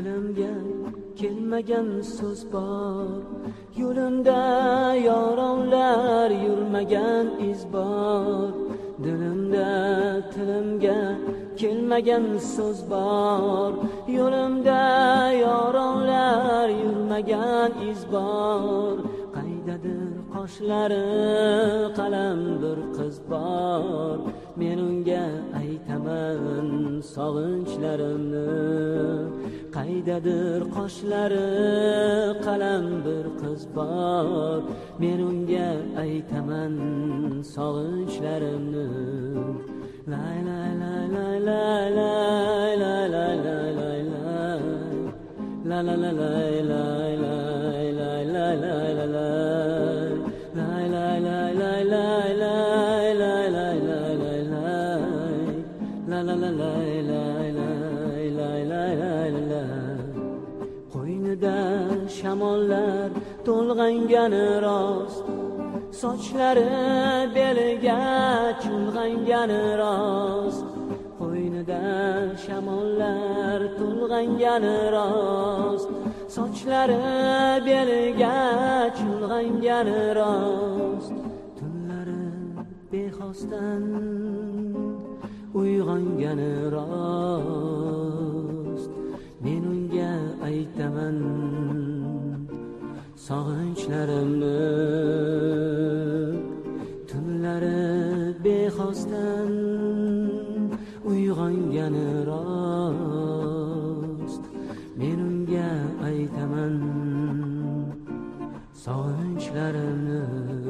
dilimga kelmagan so'z bor, yo'limda yoronlar yurmagan iz bor. Dilimda tilimga kelmagan so'z bor, yo'limda yoronlar yurmagan iz bor. Qaydadir qoshlari qalam bir qiz bor, men unga aytaman sog'inchlarimni. Qaydadir qoshlari qalam bir qiz bor, men unga aytaman sog'inchlarimni. Lay lay lay lay lay lay lay lay lay lay la la la lay lay lay lay lay lay lay lay lay lay lay lay lay lay lay lay lay la la la lay lay lay lay lay lay lay. Qo'ynida shamollar to'lg'angani rost, sochlari beliga chulg'angani rost. Qo'ynida shamollar to'lg'angani rost, sochlari beliga chulg'angani rost. Tunlari bexosdan uyg'ongani rost, men unga aytaman sog'inchlarimni. Tunlari bexosdan uyg'ongani rost, men unga aytaman sog'inchlarimni.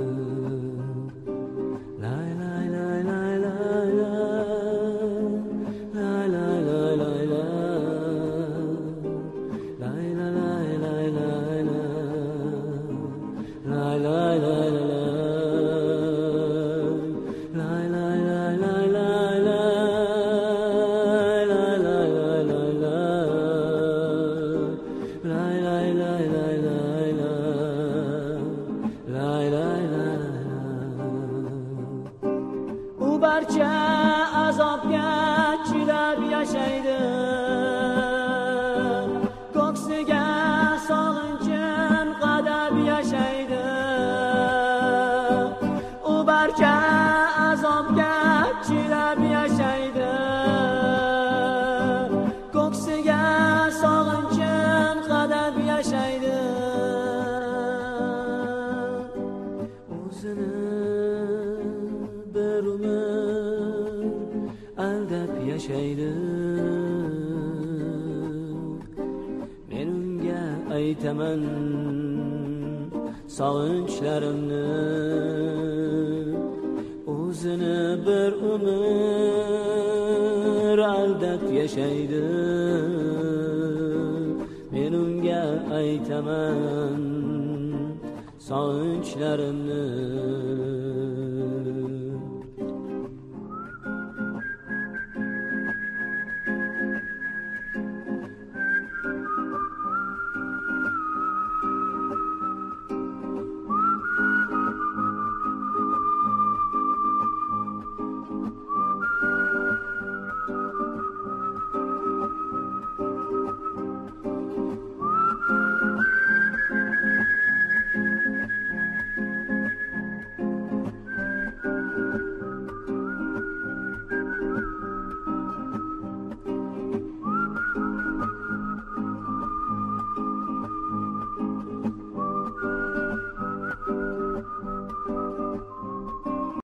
Lay lay lay lay lay lay lay lay lay lay lay lay lay lay lay lay lay. Barcha azobga chidab yashaydi, ko'ksiga sog'inchin qadab yashaydi. U barcha azobga chidab yashaydi, ko'ksiga sog'inchin qadab yashaydi. O'zini bir umr aldab yashaydi, men unga aytaman sog'inchlarimni. O'zini bir umr aldab yashaydi, men unga aytaman sog'inchlarimni.